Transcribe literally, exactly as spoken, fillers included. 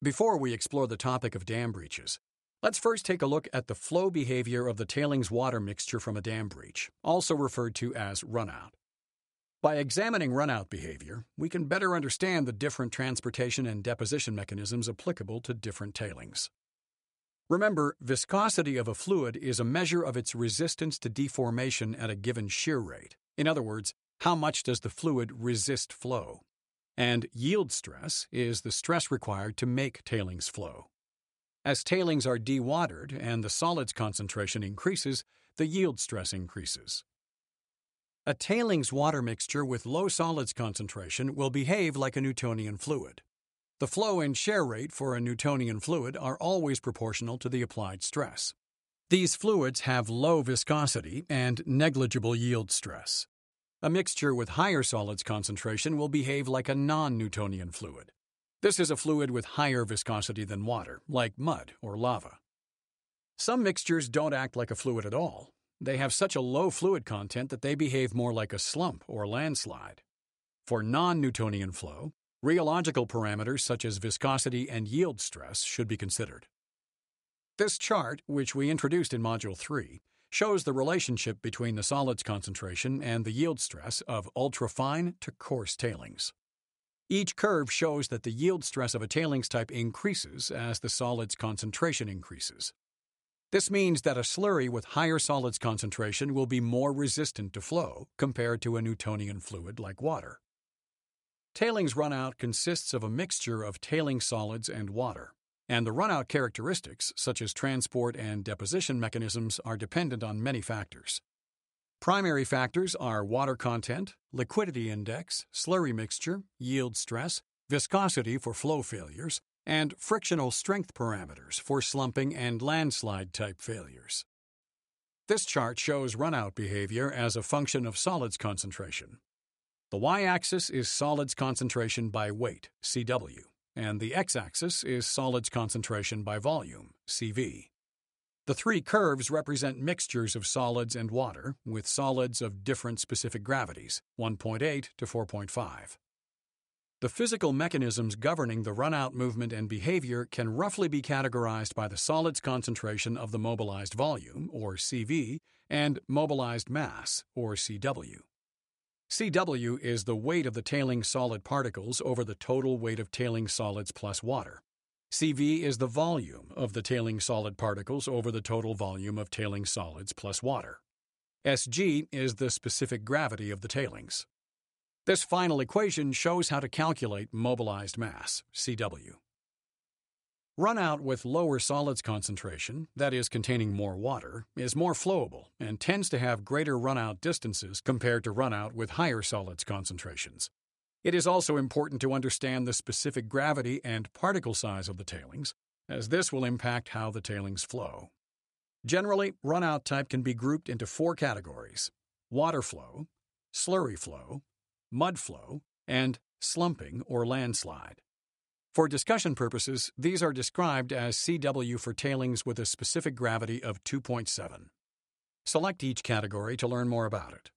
Before we explore the topic of dam breaches, let's first take a look at the flow behavior of the tailings water mixture from a dam breach, also referred to as runout. By examining runout behavior, we can better understand the different transportation and deposition mechanisms applicable to different tailings. Remember, viscosity of a fluid is a measure of its resistance to deformation at a given shear rate. In other words, how much does the fluid resist flow? And yield stress is the stress required to make tailings flow. As tailings are dewatered and the solids concentration increases, the yield stress increases. A tailings water mixture with low solids concentration will behave like a Newtonian fluid. The flow and shear rate for a Newtonian fluid are always proportional to the applied stress. These fluids have low viscosity and negligible yield stress. A mixture with higher solids concentration will behave like a non-Newtonian fluid. This is a fluid with higher viscosity than water, like mud or lava. Some mixtures don't act like a fluid at all. They have such a low fluid content that they behave more like a slump or landslide. For non-Newtonian flow, rheological parameters such as viscosity and yield stress should be considered. This chart, which we introduced in Module three, shows the relationship between the solids concentration and the yield stress of ultrafine to coarse tailings. Each curve shows that the yield stress of a tailings type increases as the solids concentration increases. This means that a slurry with higher solids concentration will be more resistant to flow compared to a Newtonian fluid like water. Tailings runout consists of a mixture of tailing solids and water, and the runout characteristics, such as transport and deposition mechanisms, are dependent on many factors. Primary factors are water content, liquidity index, slurry mixture, yield stress, viscosity for flow failures, and frictional strength parameters for slumping and landslide-type failures. This chart shows runout behavior as a function of solids concentration. The y-axis is solids concentration by weight, C W, and the x-axis is solids concentration by volume, C V. The three curves represent mixtures of solids and water, with solids of different specific gravities, one point eight to four point five. The physical mechanisms governing the runout movement and behavior can roughly be categorized by the solids concentration of the mobilized volume, or C V, and mobilized mass, or C W. C W is the weight of the tailing solid particles over the total weight of tailing solids plus water. C V is the volume of the tailing solid particles over the total volume of tailing solids plus water. S G is the specific gravity of the tailings. This final equation shows how to calculate mobilized mass, C W. Runout with lower solids concentration, that is containing more water, is more flowable and tends to have greater runout distances compared to runout with higher solids concentrations. It is also important to understand the specific gravity and particle size of the tailings, as this will impact how the tailings flow. Generally, runout type can be grouped into four categories: water flow, slurry flow, mud flow, and slumping or landslide. For discussion purposes, these are described as C W for tailings with a specific gravity of two point seven. Select each category to learn more about it.